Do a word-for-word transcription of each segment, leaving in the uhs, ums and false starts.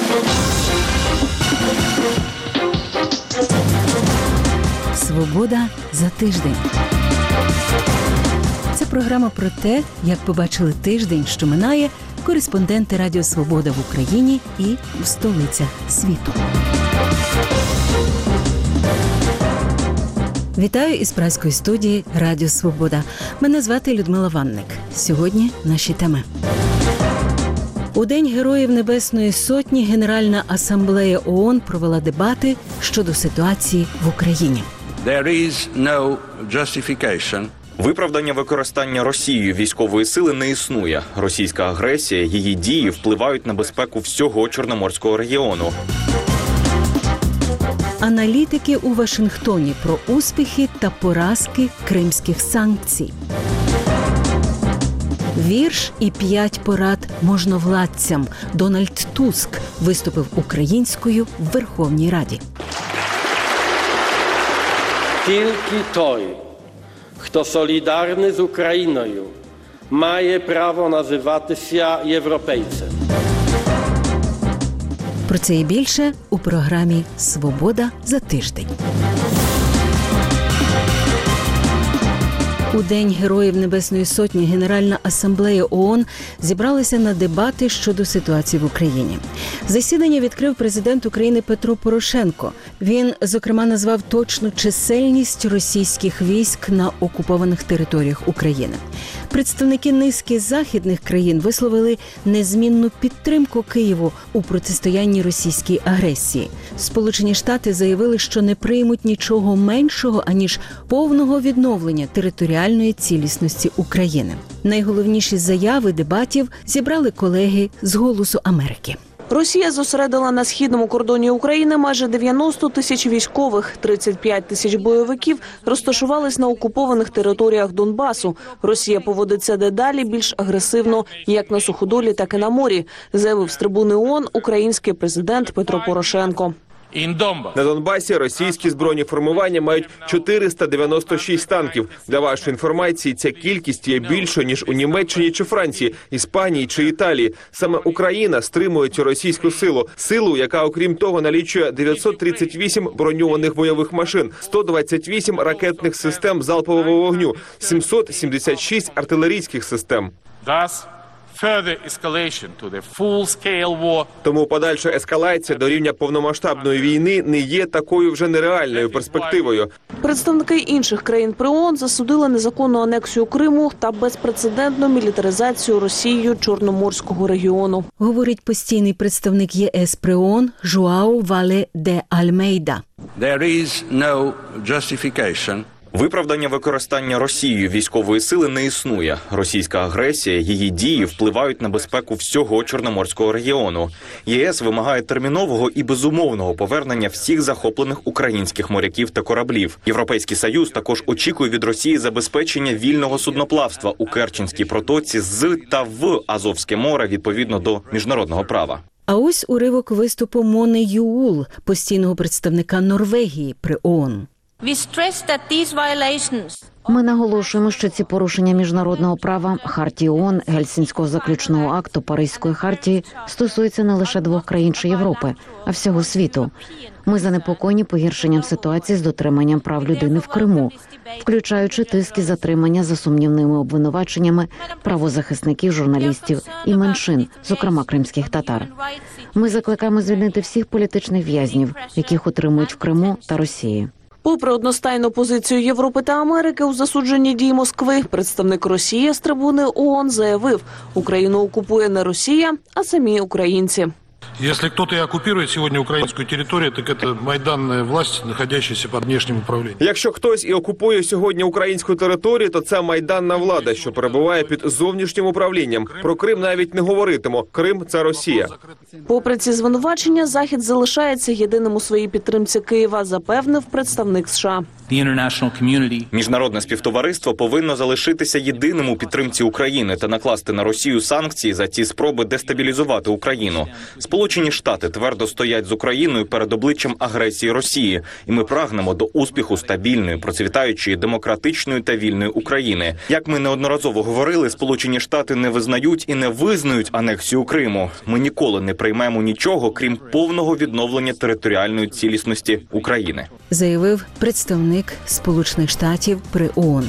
Свобода за тиждень. Це програма про те, як побачили тиждень, що минає, кореспонденти Радіо Свобода в Україні і в столицях світу. Вітаю із празької студії Радіо Свобода. Мене звати Людмила Ванник. Сьогодні наші теми. У День Героїв Небесної Сотні Генеральна асамблея ООН провела дебати щодо ситуації в Україні. There is no justification. Виправдання використання Росією військової сили не існує. Російська агресія, її дії впливають на безпеку всього Чорноморського регіону. Аналітики у Вашингтоні про успіхи та поразки кримських санкцій. Вірш і п'ять порад можновладцям. Дональд Туск виступив українською в Верховній Раді. Тільки той, хто солідарний з Україною, має право називатися європейцем. Про це і більше у програмі «Свобода за тиждень». У День Героїв Небесної Сотні Генеральна асамблея ООН зібралася на дебати щодо ситуації в Україні. Засідання відкрив президент України Петро Порошенко. Він, зокрема, назвав точну чисельність російських військ на окупованих територіях України. Представники низки західних країн висловили незмінну підтримку Києву у протистоянні російській агресії. Сполучені Штати заявили, що не приймуть нічого меншого, аніж повного відновлення територіальної цілісності України. Найголовніші заяви дебатів зібрали колеги з «Голосу Америки». Росія зосередила на східному кордоні України майже дев'яносто тисяч військових, тридцять п'ять тисяч бойовиків розташувались на окупованих територіях Донбасу. Росія поводиться дедалі більш агресивно як на суходолі, так і на морі, заявив з трибуни ООН український президент Петро Порошенко. На Донбасі російські збройні формування мають чотириста дев'яносто шість танків. Для вашої інформації, ця кількість є більшою, ніж у Німеччині чи Франції, Іспанії чи Італії. Саме Україна стримує цю російську силу. Силу, яка, окрім того, налічує дев'ятсот тридцять вісім броньованих бойових машин, сто двадцять вісім ракетних систем залпового вогню, сімсот сімдесят шість артилерійських систем. Тому подальша ескалація до рівня повномасштабної війни не є такою вже нереальною перспективою. Представники інших країн при ООН засудили незаконну анексію Криму та безпрецедентну мілітаризацію Росією Чорноморського регіону. Говорить постійний представник ЄС при ООН Жуао Вале де Альмейда. There is no justification. Виправдання використання Росією військової сили не існує. Російська агресія, її дії впливають на безпеку всього Чорноморського регіону. ЄС вимагає термінового і безумовного повернення всіх захоплених українських моряків та кораблів. Європейський Союз також очікує від Росії забезпечення вільного судноплавства у Керченській протоці з та в Азовське море відповідно до міжнародного права. А ось уривок виступу Мони Юул, постійного представника Норвегії при ООН. Ми наголошуємо, що ці порушення міжнародного права, Хартії ООН, Гельсінського заключного акту, Паризької хартії стосуються не лише двох країн чи Європи, а всього світу. Ми занепокоєні погіршенням ситуації з дотриманням прав людини в Криму, включаючи тиск і затримання за сумнівними обвинуваченнями правозахисників, журналістів і меншин, зокрема кримських татар. Ми закликаємо звільнити всіх політичних в'язнів, яких утримують в Криму та Росії. Попри одностайну позицію Європи та Америки у засудженні дій Москви, представник Росії з трибуни ООН заявив, Україну окупує не Росія, а самі українці. Если кто-то и оккупирует сегодня украинскую территорию, так это майданная власть, находящаяся под внешним управлением. Якщо хтось і окупує сьогодні українську територію, то це майданна влада, що перебуває під зовнішнім управлінням. Про Крим навіть не говоритимо. Крим – це Росія. Попри ці звинувачення, Захід залишається єдиним у своїй підтримці Києва, запевнив представник США. Міжнародне співтовариство повинно залишитися єдиним у підтримці України та накласти на Росію санкції за ті спроби дестабілізувати Україну. Сполучені Сполучені Штати твердо стоять з Україною перед обличчям агресії Росії, і ми прагнемо до успіху стабільної, процвітаючої, демократичної та вільної України. Як ми неодноразово говорили, Сполучені Штати не визнають і не визнають анексію Криму. Ми ніколи не приймемо нічого, крім повного відновлення територіальної цілісності України, заявив представник Сполучених Штатів при ООН.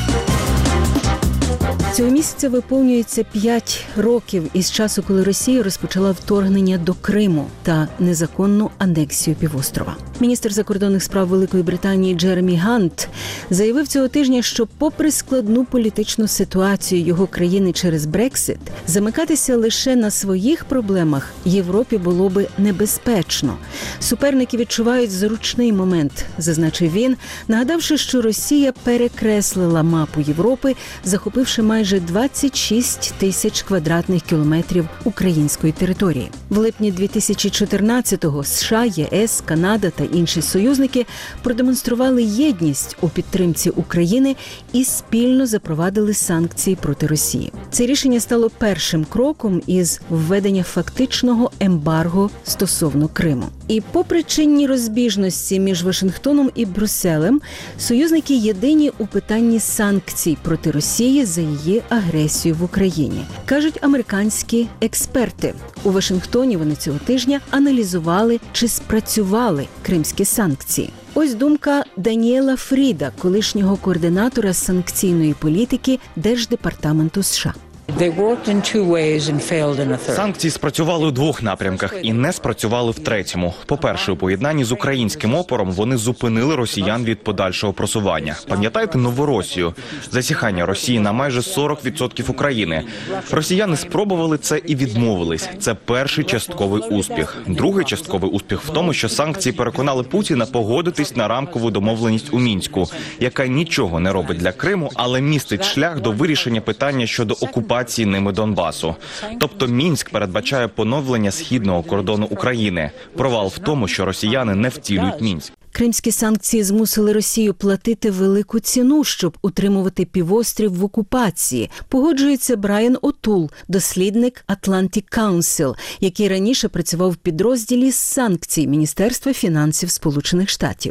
Цього місяця виповнюється п'ять років із часу, коли Росія розпочала вторгнення до Криму та незаконну анексію півострова. Міністр закордонних справ Великої Британії Джеремі Гант заявив цього тижня, що попри складну політичну ситуацію його країни через Брексит, замикатися лише на своїх проблемах Європі було би небезпечно. Суперники відчувають зручний момент, зазначив він, нагадавши, що Росія перекреслила мапу Європи, захопивши майже двадцять шість тисяч квадратних кілометрів української території. В липні дві тисячі чотирнадцятого США, ЄС, Канада та інші союзники продемонстрували єдність у підтримці України і спільно запровадили санкції проти Росії. Це рішення стало першим кроком із введення фактичного ембарго стосовно Криму. І попри чинні розбіжності між Вашингтоном і Брюсселем, союзники єдині у питанні санкцій проти Росії за її агресію в Україні, кажуть американські експерти. У Вашингтоні вони цього тижня аналізували, чи спрацювали кримські санкції. Ось думка Даніела Фріда, колишнього координатора санкційної політики Держдепартаменту США. Санкції спрацювали у двох напрямках і не спрацювали в третьому. По-перше, у поєднанні з українським опором вони зупинили росіян від подальшого просування. Пам'ятаєте Новоросію? Засіхання Росії на майже сорок відсотків України. Росіяни спробували це і відмовились. Це перший частковий успіх. Другий частковий успіх в тому, що санкції переконали Путіна погодитись на рамкову домовленість у Мінську, яка нічого не робить для Криму, але містить шлях до вирішення питання щодо окупації ними Донбасу. Тобто Мінськ передбачає поновлення східного кордону України. Провал в тому, що росіяни не втілюють Мінськ. Кримські санкції змусили Росію платити велику ціну, щоб утримувати півострів в окупації. Погоджується Брайан Отул, дослідник Atlantic Council, який раніше працював в підрозділі з санкцій Міністерства фінансів Сполучених Штатів.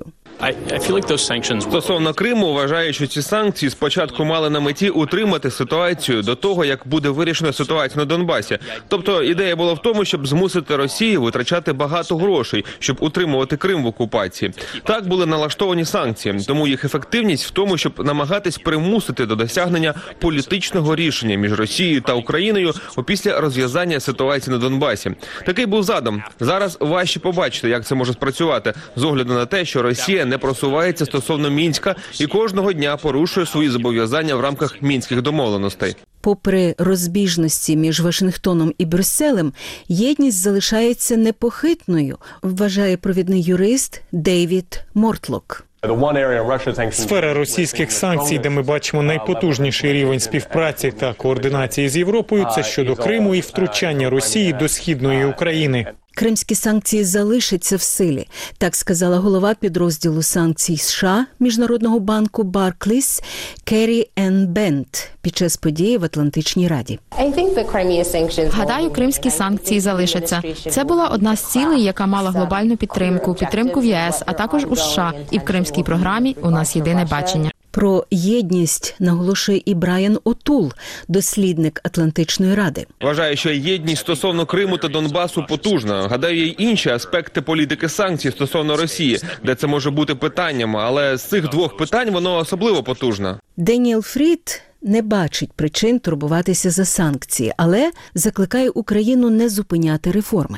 Стосовно Криму, вважаю, що ці санкції спочатку мали на меті утримати ситуацію до того, як буде вирішена ситуація на Донбасі. Тобто ідея була в тому, щоб змусити Росію витрачати багато грошей, щоб утримувати Крим в окупації. Так були налаштовані санкції, тому їх ефективність в тому, щоб намагатись примусити до досягнення політичного рішення між Росією та Україною опісля розв'язання ситуації на Донбасі. Такий був задум. Зараз важче побачити, як це може спрацювати, з огляду на те, що Росія не просувається стосовно Мінська і кожного дня порушує свої зобов'язання в рамках мінських домовленостей. Попри розбіжності між Вашингтоном і Брюсселем, єдність залишається непохитною, вважає провідний юрист Дейвід Мортлок. Сфера російських санкцій, де ми бачимо найпотужніший рівень співпраці та координації з Європою, це щодо Криму і втручання Росії до східної України. Кримські санкції залишаться в силі, так сказала голова підрозділу санкцій США Міжнародного банку Баркліс Керрі Енн Бент під час події в Атлантичній Раді. Гадаю, кримські санкції залишаться. Це була одна з цілей, яка мала глобальну підтримку, підтримку в ЄС, а також у США. І в кримській програмі у нас єдине бачення. Про єдність наголошує і Брайан Отул, дослідник Атлантичної Ради. Вважаю, що єдність стосовно Криму та Донбасу потужна. Гадаю, є й інші аспекти політики санкцій стосовно Росії, де це може бути питанням, але з цих двох питань воно особливо потужне. Деніел Фрід не бачить причин турбуватися за санкції, але закликає Україну не зупиняти реформи.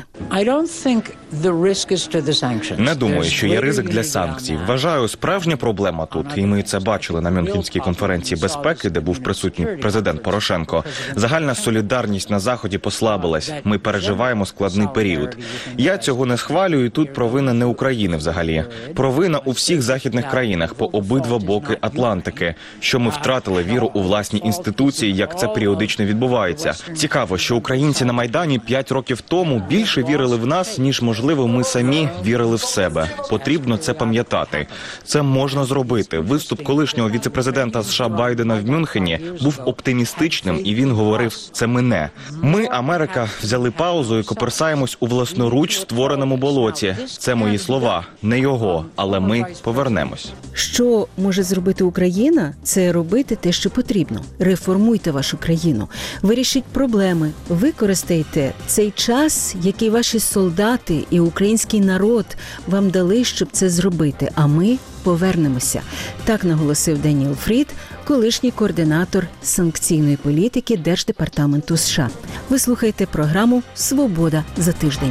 Не думаю, що є ризик для санкцій. Вважаю, справжня проблема тут, і ми це бачили на Мюнхенській конференції безпеки, де був присутній президент Порошенко. Загальна солідарність на Заході послабилась. Ми переживаємо складний період. Я цього не схвалюю, і тут провина не України взагалі. Провина у всіх західних країнах по обидва боки Атлантики, що ми втратили віру у власні інституції, як це періодично відбувається. Цікаво, що українці на Майдані п'ять років тому більше вірили в нас, ніж, можливо, можливо, ми самі вірили в себе. Потрібно це пам'ятати. Це можна зробити. Виступ колишнього віцепрезидента США Байдена в Мюнхені був оптимістичним, і він говорив: це мине. Ми, Америка, взяли паузу і коперсаємось у власноруч створеному болоті. Це мої слова, не його, але ми повернемось. Що може зробити Україна? Це робити те, що потрібно. Реформуйте вашу країну, вирішіть проблеми, використайте цей час, який ваші солдати і український народ вам дали, щоб це зробити, а ми повернемося. Так наголосив Деніел Фрід, колишній координатор санкційної політики Держдепартаменту США. Ви слухаєте програму «Свобода за тиждень».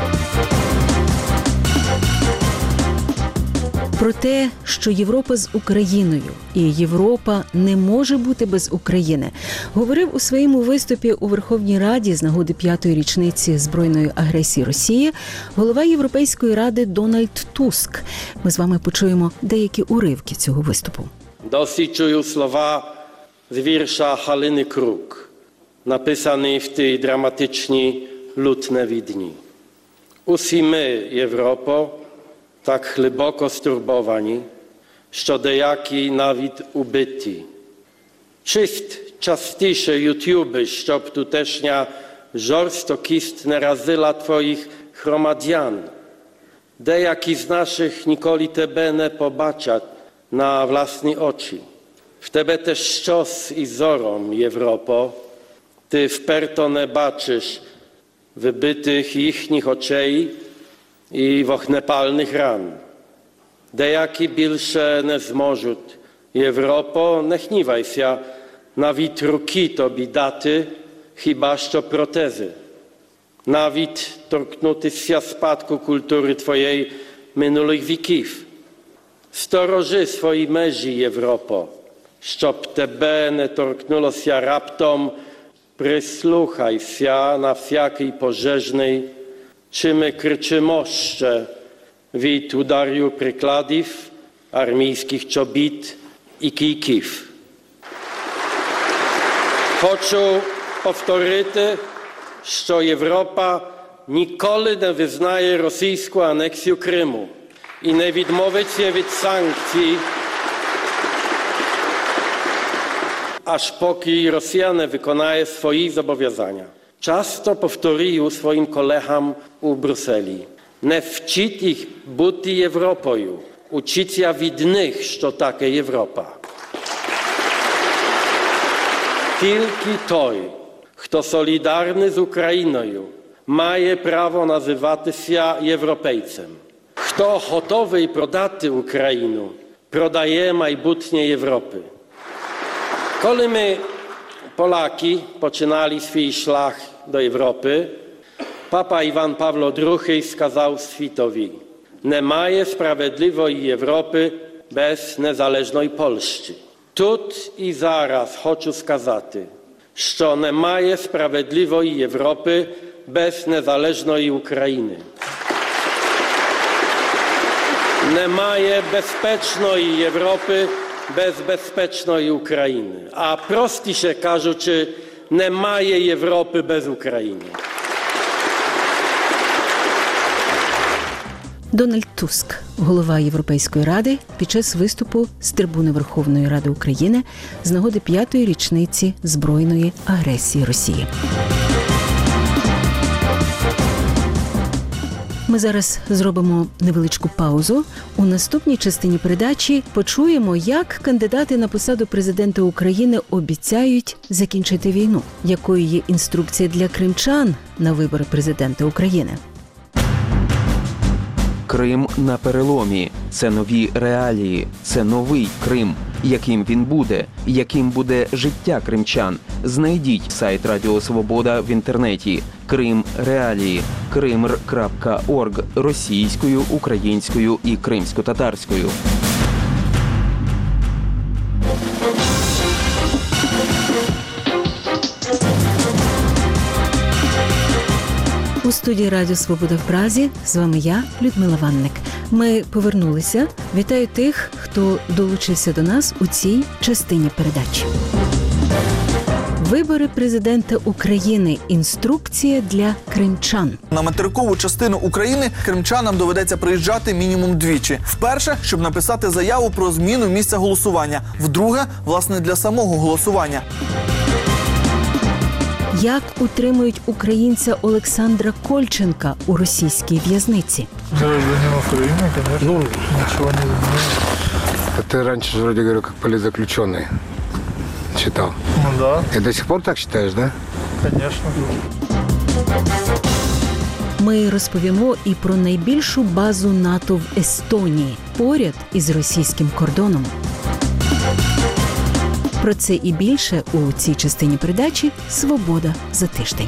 Про те, що Європа з Україною і Європа не може бути без України, говорив у своєму виступі у Верховній Раді з нагоди п'ятої річниці збройної агресії Росії голова Європейської Ради Дональд Туск. Ми з вами почуємо деякі уривки цього виступу. Досі чую слова з вірша Халини Крук, написані в ті драматичні лютневі дні. Усі ми, Європо, так глибоко стурбовані, що деякі навіть убиті. Чист частіше ютюби, щоб тутешня жорстокість не разила твоїх громадян. Деякі з наших ніколи тебе не побачать на власні очі. В тебе też щось із зором, Європо. Ти вперто не бачиш вибитих їхніх очей і вогнепальних ран. Деякі більше не зможуть. Європо, не гнівайся, навіть руки тобі дати, хіба що протези. Навіть торкнутися спадку культури твоєї минулих віків. Сторожи свої межі, Європо, щоб тебе не торкнулося раптом, прислухайся на всякий пожежний, чи ми кричимо ще від ударів прикладів, армійських чобіт і кійків. Хочу повторити, що Європа ніколи не визнає російську анексію Криму і не відмовиться від санкцій, аж поки Росія не виконає свої зобов'язання. Часто повторюю своїм колегам у Брюсселі: не вчіть їх бути Європою, учіться від них, що таке Європа. Тільки той, хто солідарний з Україною, має право називатися європейцем. Хто готовий продати Україну, продає майбутнє Європи. Коли ми, Polaki, poczynali swój szlak do Europy, Papa Iwan Pawło drugi skazał światowi: немає справедливої Європи без незалежної Польщі. Тут і зараз хочу сказати, що немає справедливої Європи без незалежної України. Немає безпечної Європи без безпечної України. А простіше кажучи, немає Європи без України. Дональд Туск, голова Європейської Ради, під час виступу з трибуни Верховної Ради України з нагоди п'ятої річниці збройної агресії Росії. Ми зараз зробимо невеличку паузу. У наступній частині передачі почуємо, як кандидати на посаду президента України обіцяють закінчити війну. Якою є інструкція для кримчан на вибори президента України? Крим на переломі. Це нові реалії. Це новий Крим. Яким він буде? Яким буде життя кримчан? Знайдіть сайт Радіо Свобода в інтернеті. Крим реалії. кримр крапка орг російською, українською і кримсько-татарською. У студії Радіо Свобода в Празі з вами я, Людмила Ванник. Ми повернулися. Вітаю тих, хто долучився до нас у цій частині передачі. Вибори президента України. Інструкція для кримчан. На материкову частину України кримчанам доведеться приїжджати мінімум двічі. Вперше, щоб написати заяву про зміну місця голосування. Вдруге, власне, для самого голосування. Як утримують українця Олександра Кольченка у російській в'язниці? Гражданин Украины, конечно. Ну, ничего не изменилось. Ты раньше, вроде говорю, как политзаключенный считал. Ну да. И до сих пор так считаешь, да? Конечно. Ми розповімо і про найбільшу базу НАТО в Естонії, поряд із російським кордоном. Про це і більше у цій частині передачі «Свобода за тиждень».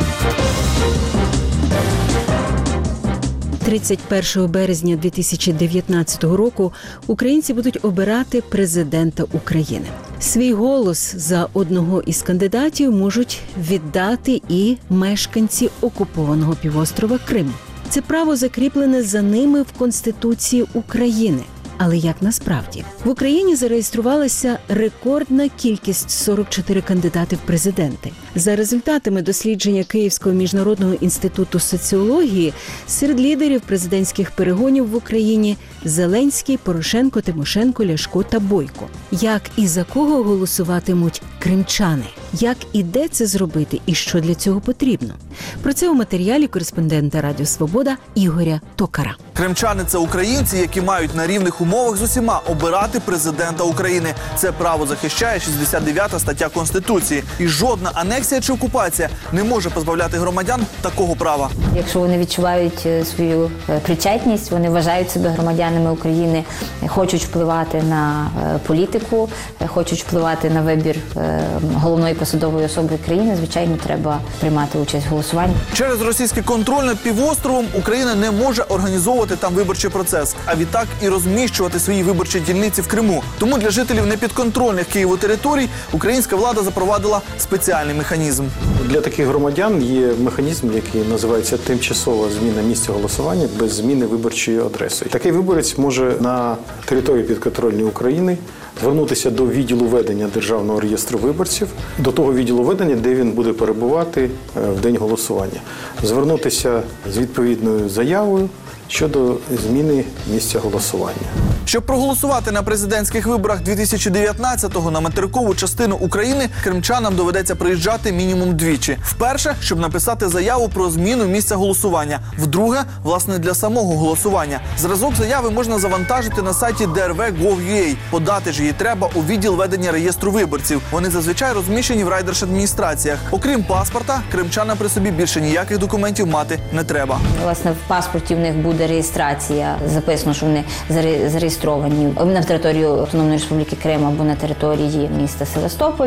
тридцять першого березня дві тисячі дев'ятнадцятого року українці будуть обирати президента України. Свій голос за одного із кандидатів можуть віддати і мешканці окупованого півострова Крим. Це право закріплене за ними в Конституції України. Але як насправді? В Україні зареєструвалася рекордна кількість – сорок чотири кандидати в президенти. За результатами дослідження Київського міжнародного інституту соціології, серед лідерів президентських перегонів в Україні – Зеленський, Порошенко, Тимошенко, Ляшко та Бойко. Як і за кого голосуватимуть кримчани? Як і де це зробити і що для цього потрібно? Про це у матеріалі кореспондента Радіо Свобода Ігоря Токара. Кримчани – це українці, які мають на рівних умовах з усіма обирати президента України. Це право захищає шістдесят дев'ята стаття Конституції. І жодна анексія чи окупація не може позбавляти громадян такого права. Якщо вони відчувають свою причетність, вони вважають себе громадянами України, хочуть впливати на політику, хочуть впливати на вибір головної посадової особи країни, звичайно, треба приймати участь в голосуванні. Через російський контроль над півостровом Україна не може організовувати там виборчий процес, а відтак і розміщувати свої виборчі дільниці в Криму. Тому для жителів непідконтрольних Києву територій українська влада запровадила спеціальний механізм. Для таких громадян є механізм, який називається тимчасова зміна місця голосування без зміни виборчої адреси. Такий виборець може на території підконтрольної України звернутися до відділу ведення Державного реєстру виборців, до того відділу ведення, де він буде перебувати в день голосування. Звернутися з відповідною заявою щодо зміни місця голосування. Щоб проголосувати на президентських виборах дві тисячі дев'ятнадцятого на материкову частину України, кримчанам доведеться приїжджати мінімум двічі. Вперше, щоб написати заяву про зміну місця голосування. Вдруге, власне, для самого голосування. Зразок заяви можна завантажити на сайті ді ар ве крапка гов крапка ю а. Подати ж її треба у відділ ведення реєстру виборців. Вони зазвичай розміщені в райдержадміністраціях. Окрім паспорта, кримчанам при собі більше ніяких документів мати не треба. Власне, в паспорті в них буде реєстрація. Записано, що вони зареєстровані на території Автономної Республіки Крим або на території міста Севастополь.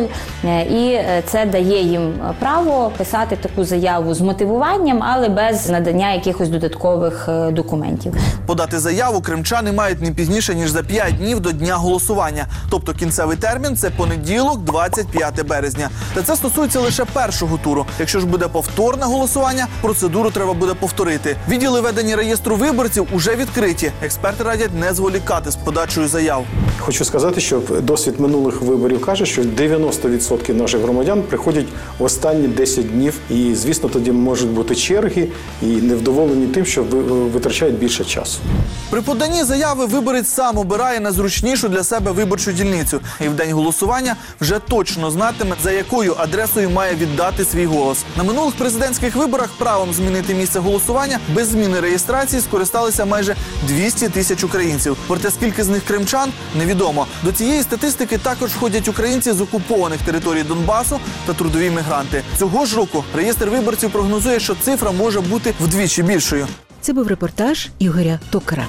І це дає їм право писати таку заяву з мотивуванням, але без надання якихось додаткових документів. Подати заяву кримчани мають не пізніше, ніж за п'ять днів до дня голосування. Тобто кінцевий термін – це понеділок, двадцять п'яте березня. Та це стосується лише першого туру. Якщо ж буде повторне голосування, процедуру треба буде повторити. Відділи ведення реєстру виборців уже відкриті. Експерти радять не зволікати з подачею заяв. Хочу сказати, що досвід минулих виборів каже, що дев'яносто відсотків наших громадян приходять в останні десять днів. І, звісно, тоді можуть бути черги і невдоволені тим, що витрачають більше часу. При поданні заяви виборець сам обирає найзручнішу для себе виборчу дільницю. І в день голосування вже точно знатиме, за якою адресою має віддати свій голос. На минулих президентських виборах правом змінити місце голосування без зміни реєстрації скористалися майже двісті тисяч українців. Проте скільки з них кримчан – невідомо. До цієї статистики також входять українці з окупованих територій Донбасу та трудові мігранти. Цього ж року реєстр виборців прогнозує, що цифра може бути вдвічі більшою. Це був репортаж Ігоря Токара.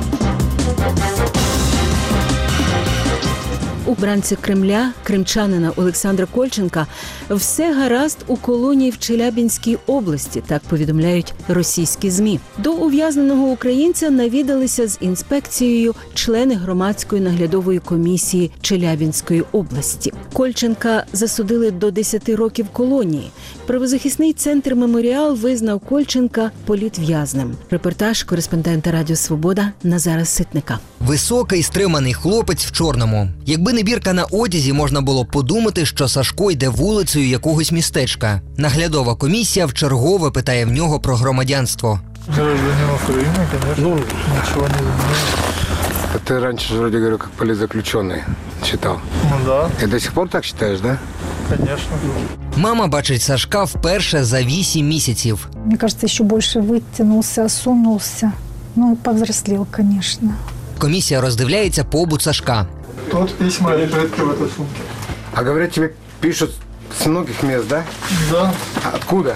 У бранці Кремля, кримчанина Олександра Кольченка, все гаразд у колонії в Челябинській області, так повідомляють російські ЗМІ. До ув'язненого українця навідалися з інспекцією члени громадської наглядової комісії Челябинської області. Кольченка засудили до десяти років колонії. Правозахисний центр «Меморіал» визнав Кольченка політв'язнем. Репортаж кореспондента Радіо Свобода Назара Ситника. Високий, стриманий хлопець в чорному. Якби Якби не бірка на одязі, можна було б подумати, що Сашко йде вулицею якогось містечка. Наглядова комісія вчергове питає в нього про громадянство. Гражданин Украины, конечно. Ну, ничего не изменилось. Ты раньше, вроде говорю, как политзаключенный считал. Ну да. И до сих пор так считаешь, да? Конечно. Мама бачить Сашка вперше за вісім місяців. Мне кажется, еще больше вытянулся, осунулся. Ну, повзрослел, конечно. Комісія роздивляється побут Сашка. Тут письма и открытки в этой сумке. А говорят, тебе пишут с многих мест, да? Да. А откуда?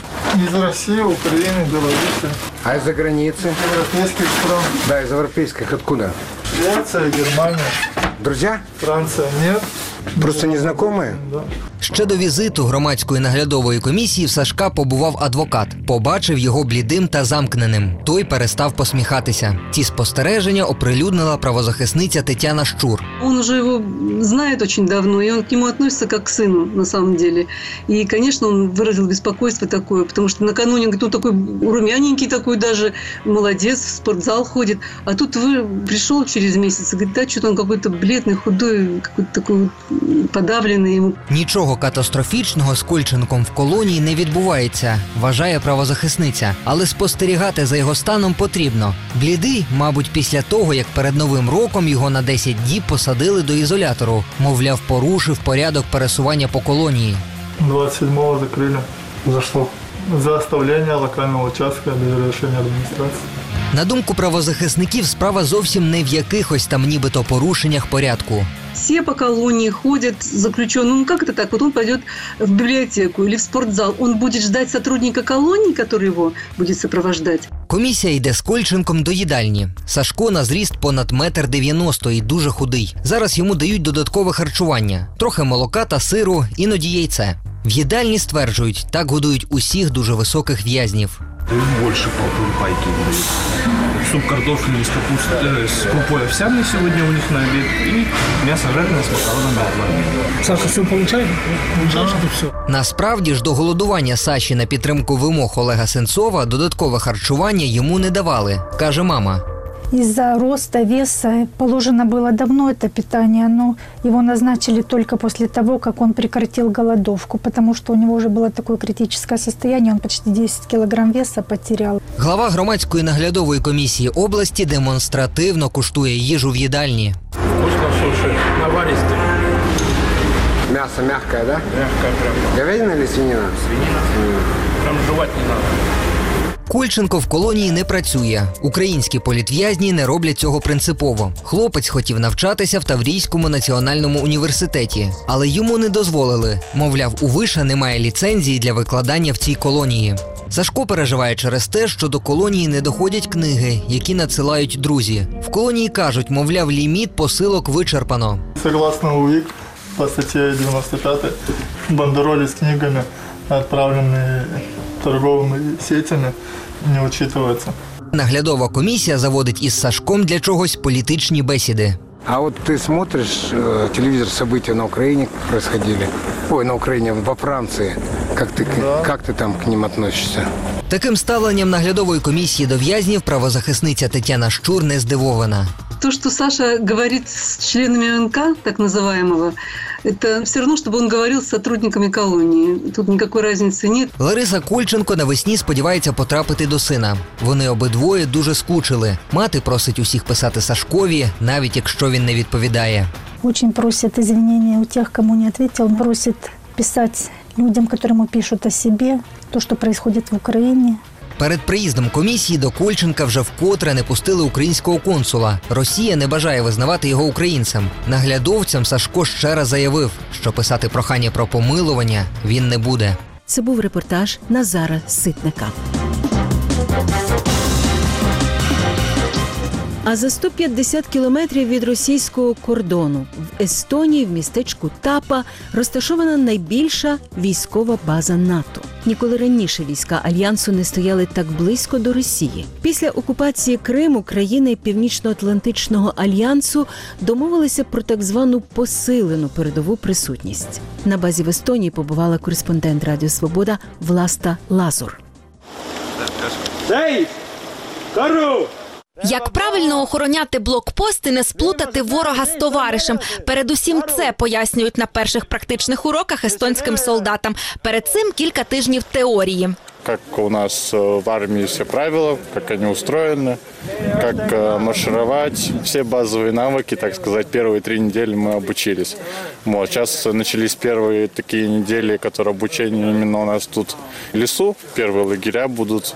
Из России, Украины, Беларуси. А из-за границы? Из европейских стран. Да, из европейских. Откуда? Швеция, Германия. Друзья? Франция нет. Просто незнакомые? Да. Ще до візиту громадської наглядової комісії в Сашка побував адвокат. Побачив його блідим та замкненим. Той перестав посміхатися. Ці спостереження оприлюднила правозахисниця Тетяна Щур. Он уже его знает очень давно, и он к нему относится как к сыну, на самом деле. И, конечно, он выразил беспокойство такое, потому что накануне, говорит, ну, такой румяненький такой даже, молодец, в спортзал ходит. А тут вы пришел через месяц, и говорит, да, что-то он какой-то бледный, худой, какой-то такой подавлений йому. Нічого катастрофічного з Кольченком в колонії не відбувається, вважає правозахисниця. Але спостерігати за його станом потрібно. Блідий, мабуть, після того, як перед Новим роком його на десять діб посадили до ізолятору. Мовляв, порушив порядок пересування по колонії. двадцять сьомого закрили. За що? За оставлення локального участка без рішення адміністрації. На думку правозахисників, справа зовсім не в якихось там нібито порушеннях порядку. Все по колонии ходят заключенные. Ну как это так? Вот он пойдет в библиотеку или в спортзал. Он будет ждать сотрудника колонии, который его будет сопровождать. Комісія йде з Кольченком до їдальні. Сашко на зріст понад метр дев'яносто і дуже худий. Зараз йому дають додаткове харчування. Трохи молока та сиру, іноді яйце. В їдальні стверджують, так годують усіх дуже високих в'язнів. Больше пайки дают. Суп картофельный с капустой, с крупой овсяной сегодня у них на обед. И мясо жареное с макаронами отварным. Саша, все получает? Да. Все. Насправді ж до голодування Саші на підтримку вимог Олега Сенцова додаткове харчування йому не давали, каже мама. Из-за роста веса положено было давно это питание, но его назначили только после того, как он прекратил голодовку, потому что у него уже было такое критическое состояние, он почти десять килограмм веса потерял. Глава громадської наглядової комісії області демонстративно куштує їжу в їдальні. Вкусно, слушай, наваристый. Мясо мягкое, да? Мягкое прям. Говядина или свинина? Свинина. Свинина. Прям жевать не надо. Кольченко в колонії не працює. Українські політв'язні не роблять цього принципово. Хлопець хотів навчатися в Таврійському національному університеті, але йому не дозволили. Мовляв, у виша немає ліцензії для викладання в цій колонії. Сашко переживає через те, що до колонії не доходять книги, які надсилають друзі. В колонії кажуть, мовляв, ліміт посилок вичерпано. Согласно УВИК, по статті дев'яносто п'ять, бандеролі з книгами, відправлені торговими сетями, не учитывается. Наглядова комісія заводить із Сашком для чогось політичні бесіди. А вот ты смотришь э, телевизор, события на Украине происходили? Ой, на Украине, во Франции. Как ты, да. как ты там к ним относишься? Таким ставленням наглядової комісії до в'язнів правозахисниця Тетяна Щур не здивована. То, что Саша говорит с членами ОНК, так называемого, это все равно, чтобы он говорил с сотрудниками колонии. Тут никакой разницы нет. Лариса Кольченко навесні сподівається потрапити до сина. Вони обидвоє дуже скучили. Мати просить усіх писати Сашкові, навіть якщо він не відповідає. Очень просит извинения у тех, кому не ответил. Он просит писать людям, которым пишут о себе, то, что происходит в Украине. Перед приїздом комісії до Кольченка вже вкотре не пустили українського консула. Росія не бажає визнавати його українцем. Наглядовцям Сашко ще раз заявив, що писати прохання про помилування він не буде. Це був репортаж Назара Ситника. А за сто п'ятдесят кілометрів від російського кордону в Естонії в містечку Тапа розташована найбільша військова база НАТО. Ніколи раніше війська Альянсу не стояли так близько до Росії. Після окупації Криму країни Північно-Атлантичного альянсу домовилися про так звану посилену передову присутність. На базі в Естонії побувала кореспондент Радіо Свобода Власта Лазур. Ей! Кару! Як правильно охороняти блокпост і не сплутати ворога з товаришем? Передусім це пояснюють на перших практичних уроках естонським солдатам. Перед цим кілька тижнів теорії. Как у нас в армии все правила, как они устроены, как маршировать. Все базовые навыки, так сказать, первые три недели мы обучились. Вот. Сейчас начались первые такие недели, которые обучение именно у нас тут в лесу. Первые лагеря будут,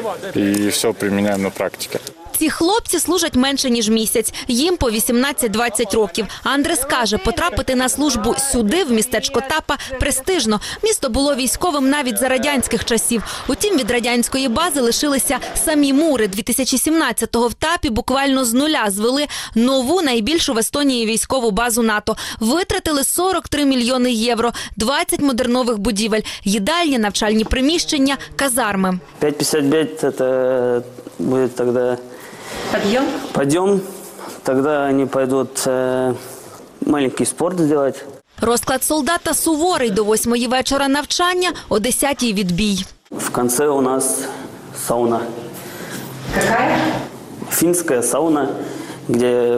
и все применяем на практике. Ці хлопці служать менше, ніж місяць. Їм по вісімнадцять-двадцять років. Андрес каже, потрапити на службу сюди, в містечко Тапа, престижно. Місто було військовим навіть за радянських часів. Утім, від радянської бази лишилися самі мури. дві тисячі сімнадцятого в Тапі буквально з нуля звели нову, найбільшу в Естонії військову базу НАТО. Витратили сорок три мільйони євро, двадцять модернових будівель, їдальні, навчальні приміщення, казарми. п'ять п'ятдесят п'ять – це буде тоді... Подъем? Подъем. Тогда они пойдут э, маленький спорт сделать. Розклад солдата суворий. До восьмої вечора навчання, о десятій відбій. В конце у нас сауна. Какая? Финская сауна, где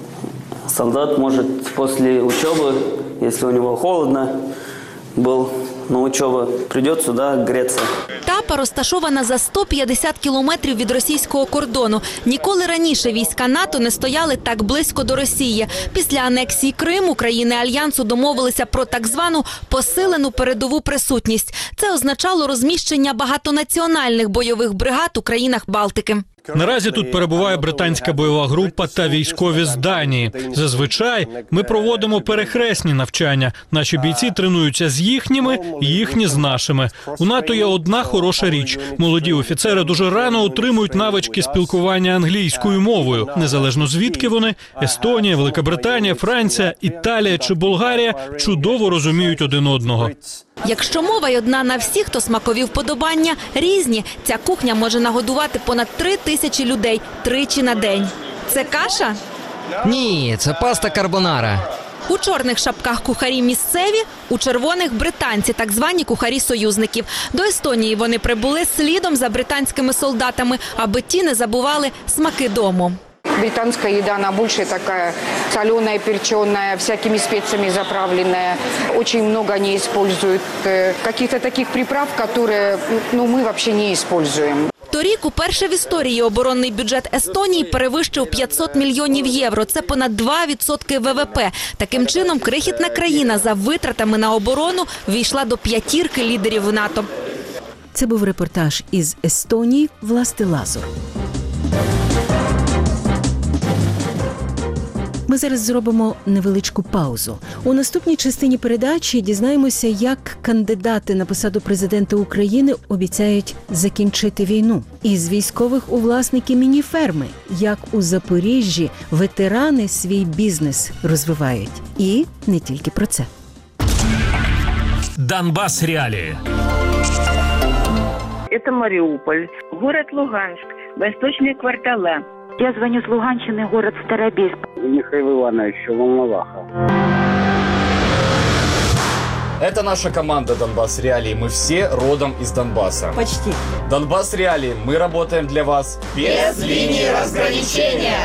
солдат может после учебы, если у него холодно, был на учебу, придет сюда греться. Тапа розташована за сто п'ятдесят кілометрів від російського кордону. Ніколи раніше війська НАТО не стояли так близько до Росії. Після анексії Криму країни Альянсу домовилися про так звану посилену передову присутність. Це означало розміщення багатонаціональних бойових бригад у країнах Балтики. Наразі тут перебуває британська бойова група та військові з Данії. Зазвичай ми проводимо перехресні навчання. Наші бійці тренуються з їхніми, їхні з нашими. У НАТО є одна хороша річ. Молоді офіцери дуже рано отримують навички спілкування англійською мовою. Незалежно звідки вони – Естонія, Велика Британія, Франція, Італія чи Болгарія – чудово розуміють один одного. Якщо мова й одна на всіх, то смакові вподобання різні. Ця кухня може нагодувати понад три тисячі людей тричі на день. Це каша? Ні, це паста карбонара. У чорних шапках кухарі місцеві, у червоних – британці, так звані кухарі союзників. До Естонії вони прибули слідом за британськими солдатами, аби ті не забували смаки дому. Британская еда, она больше такая соленая, перченая, всякими специями заправленная. Очень много они используют каких-то таких приправ, которые ну, мы вообще не используем. Торік уперше в історії оборонний бюджет Естонії перевищив п'ятсот мільйонів євро. Це понад два відсотки ВВП. Таким чином, крихітна країна за витратами на оборону війшла до п'ятірки лідерів НАТО. Це був репортаж із Естонії Власти Лазур. Ми зараз зробимо невеличку паузу. У наступній частині передачі дізнаємося, як кандидати на посаду президента України обіцяють закінчити війну. Із військових у власники міні-ферми, як у Запоріжжі ветерани свій бізнес розвивають. І не тільки про це. Донбасс реалии. Это Мариуполь, город Луганск, восточные кварталы. Я звоню с Луганщины, город Старобельск. Михаил Иванович, Волноваха. Это наша команда «Донбасс Реалии». Мы все родом из Донбасса. Почти. «Донбасс Реалии». Мы работаем для вас без линии разграничения.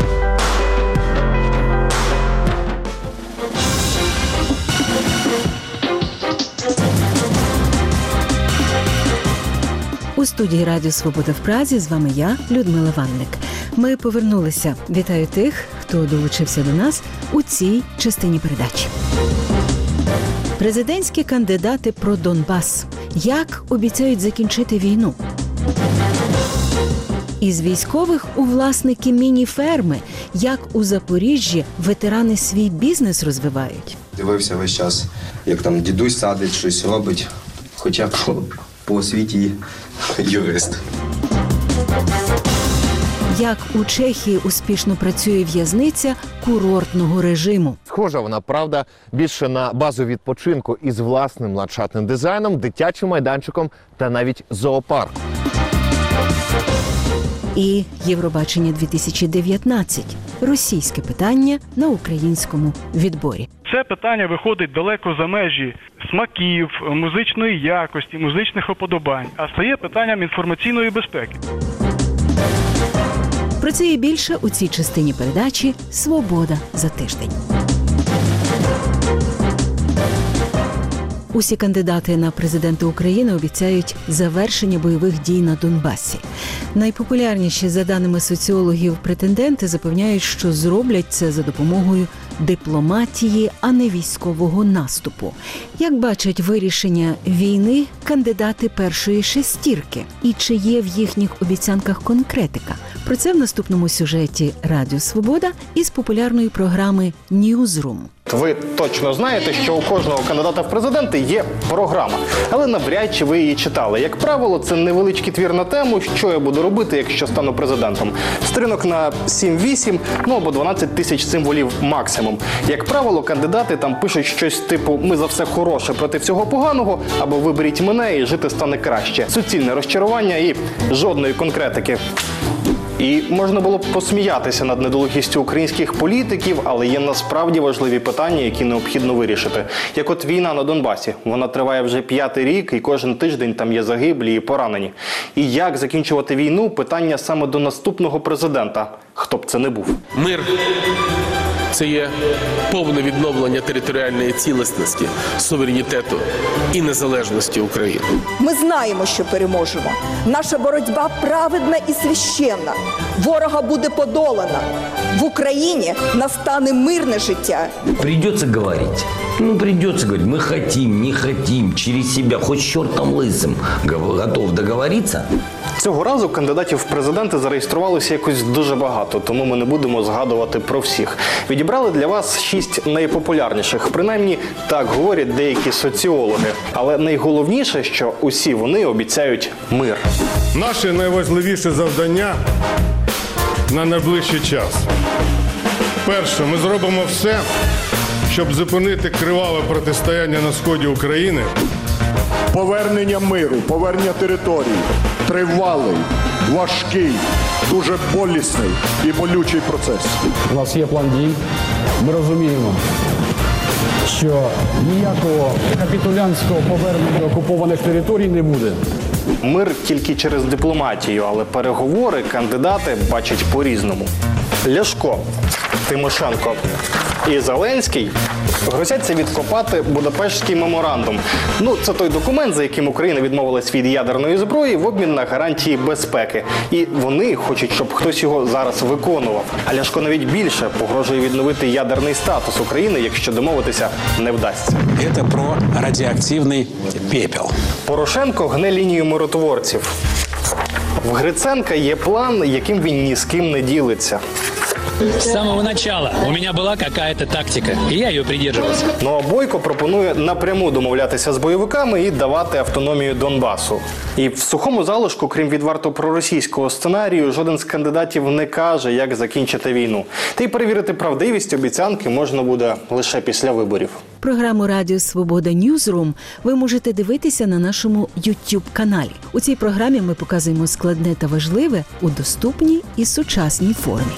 У студії Радіо Свобода в Празі з вами я, Людмила Ванник. Ми повернулися. Вітаю тих, хто долучився до нас у цій частині передачі. Президентські кандидати про Донбас. Як обіцяють закінчити війну? Із військових у власники міні-ферми. Як у Запоріжжі ветерани свій бізнес розвивають? Дивився весь час, як там дідусь садить, щось робить. Хоча по, по освіті юрист. Як у Чехії успішно працює в'язниця курортного режиму. Схожа вона, правда, більше на базу відпочинку із власним ландшафтним дизайном, дитячим майданчиком та навіть зоопарк. І Євробачення дві тисячі дев'ятнадцять. Російське питання на українському відборі. Це питання виходить далеко за межі смаків, музичної якості, музичних уподобань, а стає питанням інформаційної безпеки. Про це і більше у цій частині передачі «Свобода за тиждень». Усі кандидати на президента України обіцяють завершення бойових дій на Донбасі. Найпопулярніші, за даними соціологів, претенденти запевняють, що зроблять це за допомогою дипломатії, а не військового наступу. Як бачать вирішення війни кандидати першої шестірки? І чи є в їхніх обіцянках конкретика? Про це в наступному сюжеті «Радіо Свобода» із популярної програми «Ньюзрум». Ви точно знаєте, що у кожного кандидата в президенти є програма, але навряд чи ви її читали. Як правило, це невеличкий твір на тему, що я буду робити, якщо стану президентом. Сторінок на сім-вісім, ну або дванадцять тисяч символів максимум. Як правило, кандидати там пишуть щось типу «ми за все хороше проти всього поганого» або «виберіть мене і жити стане краще». Суцільне розчарування і жодної конкретики. І можна було б посміятися над недолугістю українських політиків, але є насправді важливі питання, які необхідно вирішити. Як от війна на Донбасі. Вона триває вже п'ятий рік, і кожен тиждень там є загиблі і поранені. І як закінчувати війну – питання саме до наступного президента, хто б це не був. Мир – це є повне відновлення територіальної цілісності, суверенітету і незалежності України. Ми знаємо, що переможемо. Наша боротьба праведна і священна. Ворога буде подолана. В Україні настане мирне життя. Придется говорить. Ну, придется говорить. Мы хотим, не хотим, через себя, хоть с чертом лысым. Готов договориться. Цього разу кандидатів в президенти зареєструвалося якось дуже багато, тому ми не будемо згадувати про всіх. Відібрали для вас шість найпопулярніших, принаймні так говорять деякі соціологи. Але найголовніше, що усі вони обіцяють мир. Наше найважливіше завдання на найближчий час. Перше, ми зробимо все, щоб зупинити криваве протистояння на сході України. Повернення миру, повернення території. Тривалий, важкий, дуже болісний і болючий процес. У нас є план дій. Ми розуміємо, що ніякого капітулянського повернення окупованих територій не буде. Мир тільки через дипломатію, але переговори кандидати бачать по-різному. Ляшко, Тимошенко і Зеленський грозяться відкопати Будапештський меморандум. Ну, це той документ, за яким Україна відмовилась від ядерної зброї в обмін на гарантії безпеки. І вони хочуть, щоб хтось його зараз виконував. А Ляшко навіть більше погрожує відновити ядерний статус України, якщо домовитися не вдасться. Це про радіоактивний пепел. Порошенко гне лінію миротворців. В Гриценка є план, яким він ні з ким не ділиться. С самого начала у меня была какая-то тактика, и я ее придерживался. Ну а Бойко пропонує напряму домовлятися з бойовиками і давати автономію Донбасу. І в сухому залишку, крім відверто проросійського сценарію, жоден з кандидатів не каже, як закінчити війну. Та й перевірити правдивість обіцянки можна буде лише після виборів. Програму «Радіо Свобода Ньюзрум» ви можете дивитися на нашому ютуб-каналі. У цій програмі ми показуємо складне та важливе у доступній і сучасній формі.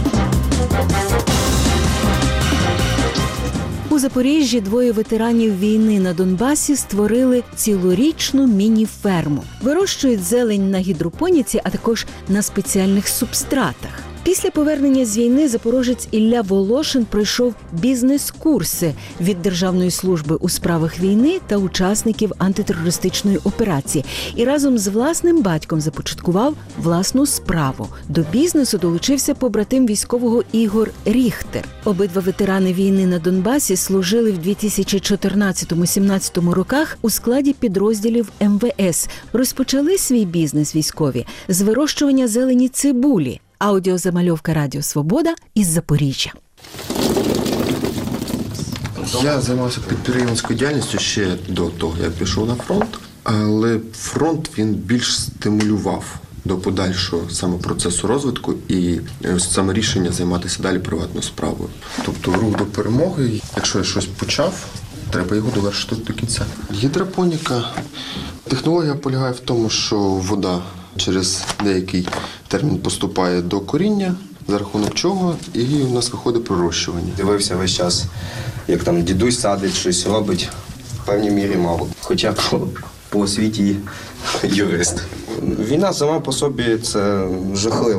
У Запоріжжі двоє ветеранів війни на Донбасі створили цілорічну міні-ферму. Вирощують зелень на гідропоніці, а також на спеціальних субстратах. Після повернення з війни запорожець Ілля Волошин пройшов бізнес-курси від Державної служби у справах війни та учасників антитерористичної операції і разом з власним батьком започаткував власну справу. До бізнесу долучився побратим військового Ігор Ріхтер. Обидва ветерани війни на Донбасі служили в дві тисячі чотирнадцятому-сімнадцятому роках у складі підрозділів ем ве ес. Розпочали свій бізнес військові з вирощування зелені цибулі. Аудіозамальовка «Радіо Свобода» із Запоріжжя. Я займався підприємницькою діяльністю ще до того, як пішов на фронт. Але фронт він більш стимулював до подальшого саме процесу розвитку і саме рішення займатися далі приватною справою. Тобто рух до перемоги, якщо я щось почав, треба його довершити до кінця. Гідропоніка. Технологія полягає в тому, що вода через деякий термін поступає до коріння, за рахунок чого і у нас виходить пророщування. Дивився весь час, як там дідусь садить, щось робить, в певній мірі мало. Хоча по, по освіті юрист. Війна сама по собі – це жахлива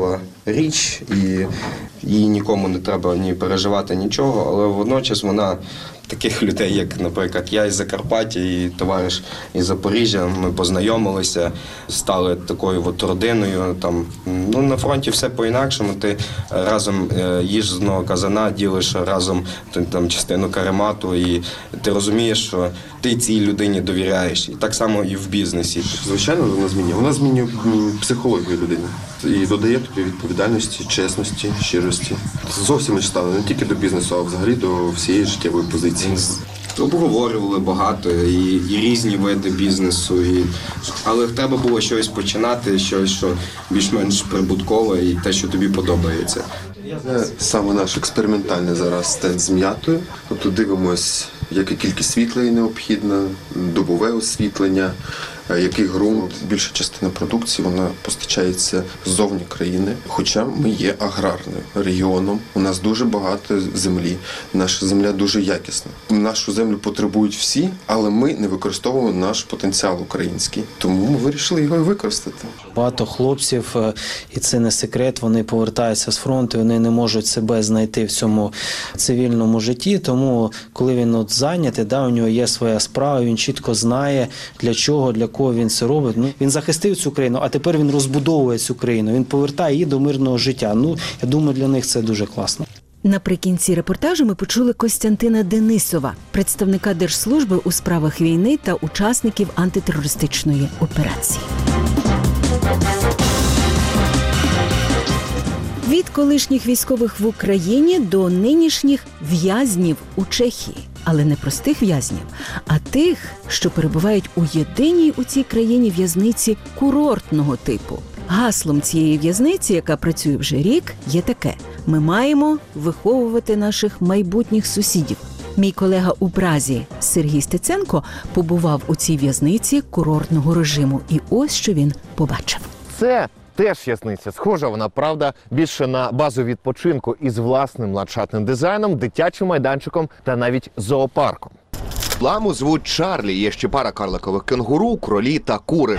річ, і їй нікому не треба ні переживати нічого, але водночас вона таких людей, як, наприклад, я із Закарпаття і товариш із Запоріжжя, ми познайомилися, стали такою от родиною. Там, ну, на фронті все по-інакшому, ти разом їж з одного казана, ділиш разом там, частину каремату, і ти розумієш, що ти цій людині довіряєш. І так само і в бізнесі. Звичайно, вона змінює. Вона змінює психологію людини і додає тобі відповідальності, чесності, щирості. Зовсім не стало не тільки до бізнесу, а взагалі до всієї життєвої позиції. Обговорювали багато і, і різні види бізнесу, і, але треба було щось починати, щось, що більш-менш прибуткове і те, що тобі подобається. Це саме наш експериментальний зараз стенд з м'ятою. Тобто дивимось, яка кількість світла необхідна, добове освітлення, який ґрунт. Більша частина продукції вона постачається ззовні країни, хоча ми є аграрним регіоном. У нас дуже багато землі, наша земля дуже якісна. Нашу землю потребують всі, але ми не використовуємо наш потенціал український. Тому ми вирішили його і використати. Багато хлопців, і це не секрет, вони повертаються з фронту, вони не можуть себе знайти в цьому цивільному житті, тому коли він от зайнятий, да, у нього є своя справа, він чітко знає, для чого, для кого він це робить. Ну, він захистив цю країну, а тепер він розбудовує цю країну, він повертає її до мирного життя. Ну, я думаю, для них це дуже класно. Наприкінці репортажу ми почули Костянтина Денисова, представника Держслужби у справах війни та учасників антитерористичної операції. Від колишніх військових в Україні до нинішніх в'язнів у Чехії. Але не простих в'язнів, а тих, що перебувають у єдиній у цій країні в'язниці курортного типу. Гаслом цієї в'язниці, яка працює вже рік, є таке: ми маємо виховувати наших майбутніх сусідів. Мій колега у Празі Сергій Стеценко побував у цій в'язниці курортного режиму. І ось що він побачив. Це теж в'язниця. Схожа вона, правда, більше на базу відпочинку із власним ландшафтним дизайном, дитячим майданчиком та навіть зоопарком. Ламу звуть Чарлі, є ще пара карликових кенгуру, кролі та кури.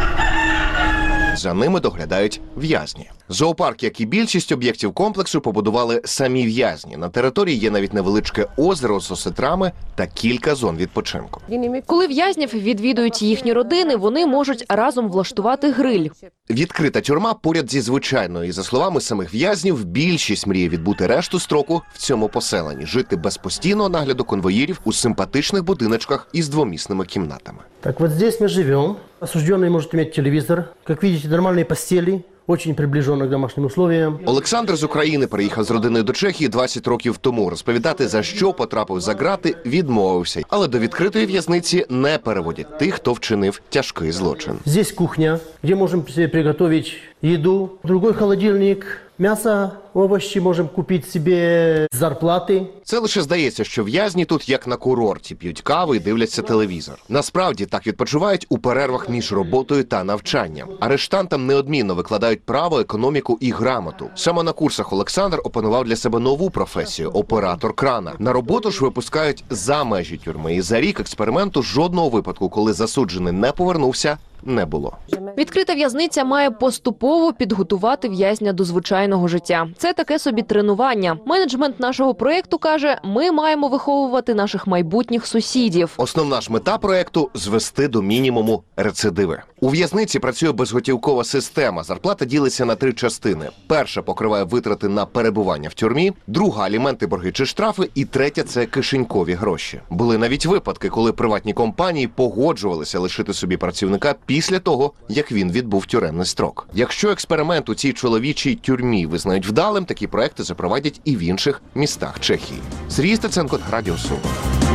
За ними доглядають в'язні. Зоопарк, як і більшість об'єктів комплексу, побудували самі в'язні. На території є навіть невеличке озеро з осетрами та кілька зон відпочинку. Коли в'язнів відвідують їхні родини, вони можуть разом влаштувати гриль. Відкрита тюрма поряд зі звичайною. І, за словами самих в'язнів, більшість мріє відбути решту строку в цьому поселенні. Жити без постійного нагляду конвоїрів у симпатичних будиночках із двомісними кімнатами. Так вот здесь мы живем. Осужденный может иметь телевизор. Как видите, нормальные постели. Очень приближено к домашнім условиям. Олександр з України приїхав з родиною до Чехії двадцять років тому. Розповідати, за що потрапив за ґрати, відмовився. Але до відкритої в'язниці не переводять тих, хто вчинив тяжкий злочин. Здесь кухня, где можем себе приготовить еду. Другой холодильник. Мясо, овощи можемо купити собі з зарплати. Це лише здається, що в'язні тут як на курорті, п'ють каву і дивляться телевізор. Насправді так відпочивають у перервах між роботою та навчанням. Арештантам неодмінно викладають право, економіку і грамоту. Саме на курсах Олександр опанував для себе нову професію – оператор крана. На роботу ж випускають за межі тюрми. І за рік експерименту жодного випадку, коли засуджений не повернувся, не було. Відкрита в'язниця має поступово підготувати в'язня до звичайного життя. Це таке собі тренування. Менеджмент нашого проєкту каже, ми маємо виховувати наших майбутніх сусідів. Основна ж мета проєкту – звести до мінімуму рецидиви. У в'язниці працює безготівкова система. Зарплата ділиться на три частини. Перша покриває витрати на перебування в тюрмі, друга – аліменти, борги чи штрафи, і третя – це кишенькові гроші. Були навіть випадки, коли приватні компанії погоджувалися лишити собі працівника після того, як він відбув тюремний строк. Якщо експеримент у цій чоловічій тюрмі визнають вдалим, такі проекти запровадять і в інших містах Чехії. Сергій Стеценко, Радіо Свобода.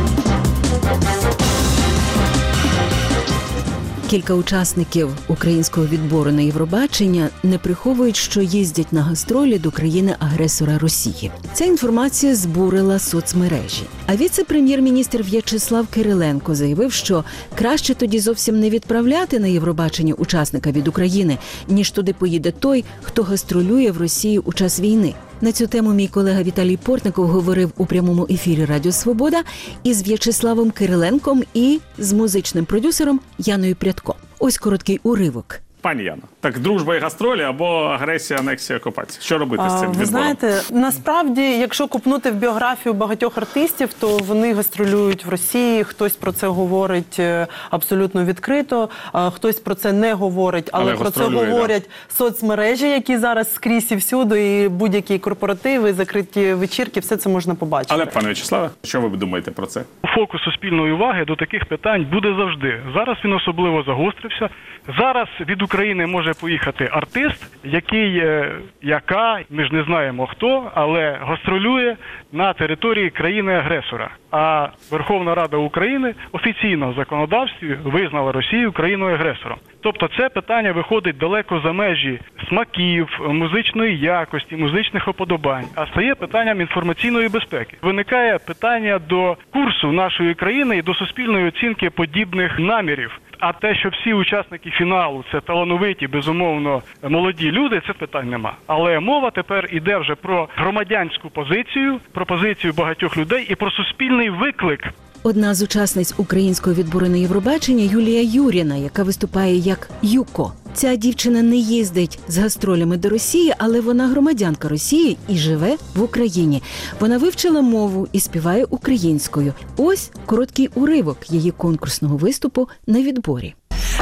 Кілька учасників українського відбору на Євробачення не приховують, що їздять на гастролі до країни-агресора Росії. Ця інформація збурила соцмережі. А віце-прем'єр-міністр В'ячеслав Кириленко заявив, що краще тоді зовсім не відправляти на Євробачення учасника від України, ніж туди поїде той, хто гастролює в Росії у час війни. На цю тему мій колега Віталій Портников говорив у прямому ефірі Радіо Свобода із В'ячеславом Кириленком і з музичним продюсером Яною Прядко. Ось короткий уривок Пані Яно, так дружба і гастролі або агресія, анексія, окупація. Що робити з цим відбором? Ви знаєте, насправді, якщо копнути в біографію багатьох артистів, то вони гастролюють в Росії, хтось про це говорить абсолютно відкрито, хтось про це не говорить, але, але про це говорять да. соцмережі, які зараз скрізь і всюди, і будь-які корпоративи, закриті вечірки, все це можна побачити. Але, пане В'ячеславе, що ви думаєте про це? Фокус суспільної уваги до таких питань буде завжди. Зараз він особливо загострився. Зараз від України може поїхати артист, який, яка, ми ж не знаємо хто, але гастролює на території країни-агресора. А Верховна Рада України офіційно в законодавстві визнала Росію країною-агресором. Тобто це питання виходить далеко за межі смаків, музичної якості, музичних уподобань, а стає питанням інформаційної безпеки. Виникає питання до курсу нашої країни і до суспільної оцінки подібних намірів. А те, що всі учасники фіналу – це талановиті, безумовно, молоді люди, це питань нема. Але мова тепер іде вже про громадянську позицію, про позицію багатьох людей і про суспільний виклик. Одна з учасниць українського відбору на Євробачення – Юлія Юріна, яка виступає як Юко. Ця дівчина не їздить з гастролями до Росії, але вона громадянка Росії і живе в Україні. Вона вивчила мову і співає українською. Ось короткий уривок її конкурсного виступу на відборі.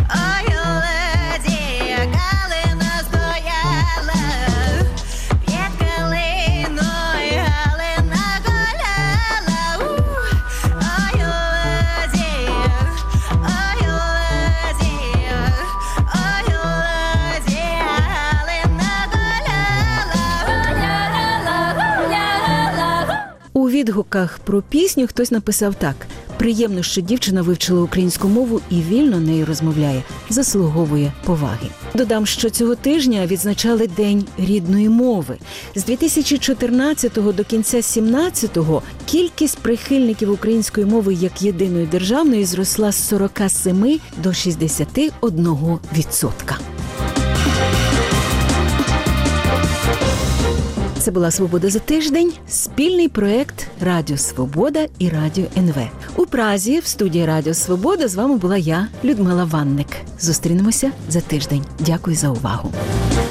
У відгуках про пісню хтось написав так: «Приємно, що дівчина вивчила українську мову і вільно нею розмовляє, заслуговує поваги». Додам, що цього тижня відзначали День рідної мови. З дві тисячі чотирнадцятого до кінця сімнадцятого кількість прихильників української мови як єдиної державної зросла з сорока семи до шістдесяти одного відсотка. Це була «Свобода за тиждень» – спільний проєкт «Радіо Свобода» і «Радіо ен ве». У Празі в студії «Радіо Свобода» з вами була я, Людмила Ванник. Зустрінемося за тиждень. Дякую за увагу.